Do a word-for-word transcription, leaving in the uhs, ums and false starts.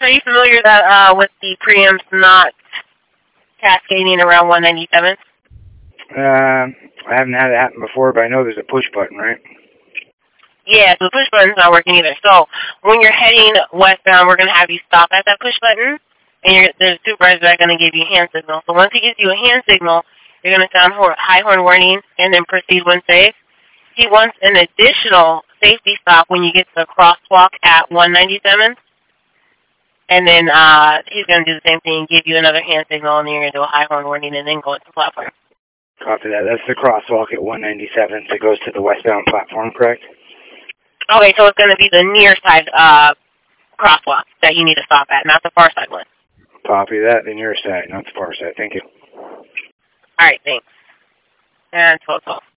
are you familiar that uh, with the preamps not cascading around one ninety-seven? Uh, I haven't had it happen before, but I know there's a push button, right? Yeah, so the push button's not working either. So when you're heading westbound, we're going to have you stop at that push button, and you're, the supervisor is going to give you a hand signal. So once he gives you a hand signal, you're going to sound high horn warning and then proceed when safe. He wants an additional safety stop when you get to the crosswalk at one ninety-seven. And then uh, he's going to do the same thing, give you another hand signal, and then you're going to do a high horn warning and then go into the platform. Copy that. That's the crosswalk at one ninety-seven that goes to the westbound platform, correct? Okay, so it's going to be the near side uh, crosswalk that you need to stop at, not the far side one. Copy that. The near side, not the far side. Thank you. All right, thanks. And twelve twelve.